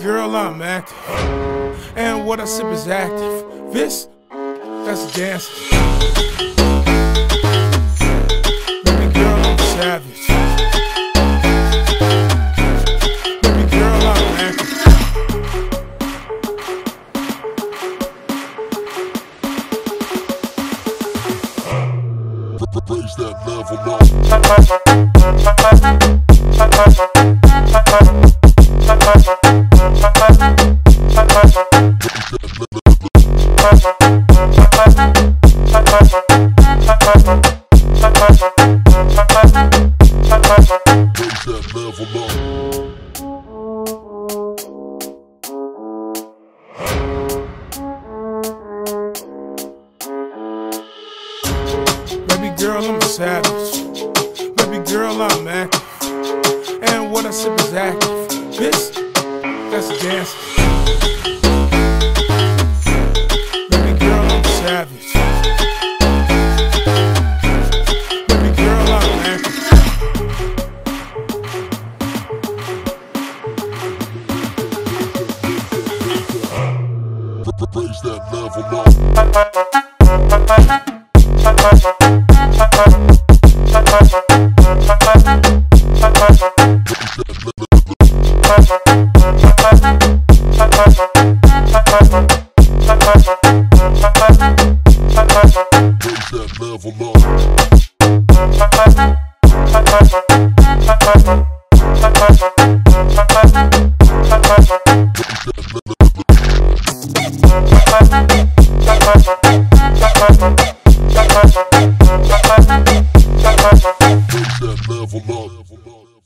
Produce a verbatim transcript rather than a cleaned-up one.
girl, I'm active, and what I sip is active. This, that's dancing. Baby girl, I'm savage. Baby girl, I'm active. Raise that level up. Baby girl, I'm a savage. Baby girl, I'm active, and what I sip is active. This, that's dancing. Baby girl, I'm a savage. Baby girl, I'm active. Raise that level up. Level up.